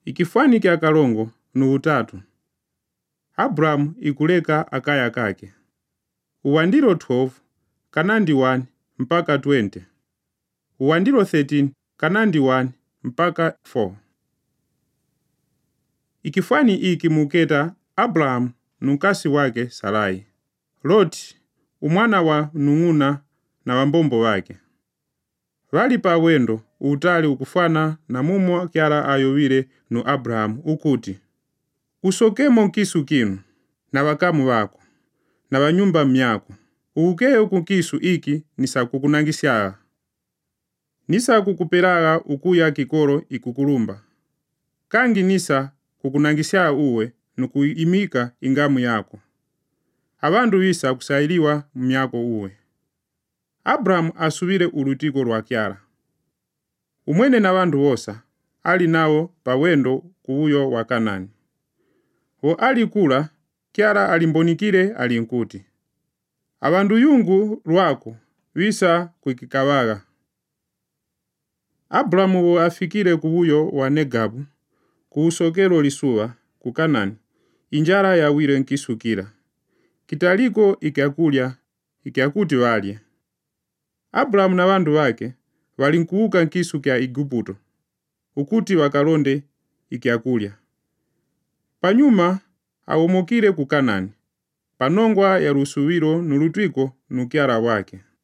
Ikifwani kya kalongo nu utatu. Abrahamu ikuleka akaya kake. Uwandiro 12 kanandi 1 mpaka 20. Uwandiro 13 kanandi 1 mpaka 4. Ikifwani iki muketa Abrahamu nunkasi wake Sarai. Loti umwana wa nung'una na wambombo wake. Wali pa wendo utali ukufana na mumo kyala ayowile nu Abrahamu ukuti usokemo nkisu kinu na wakamu wako na wanyumba myako ukeye kukisu iki nisakukunangisya nisa kukupelaga ukuya kikolo ikukulumba kangi nisa kukunangisya uwe nukuimika ingamu yako abandu bisa kusailiwa myako uwe. Abrahamu asubile ulutiko lwa kyala. Umwene na bandu wosa ali nawo pawendo kuuyo wa Kanani. Wo alikula kyala alimbonikile alinkuti abandu yungu lwako wisa kwikikawaga. Abrahamu wo afikile kuuyo wa Negabu kuusokelo lisuwa ku Kanani injala yawile nkisukila. Kitaliko ikyakuti walye. Abrahamu na bandu wake walinkuuka nkisu kya Igupto ukuti wakalonde ikyakulya. Panyuma awomokile ku Kanani panongwa ya lusuwilo nulutwiko nukyala wake.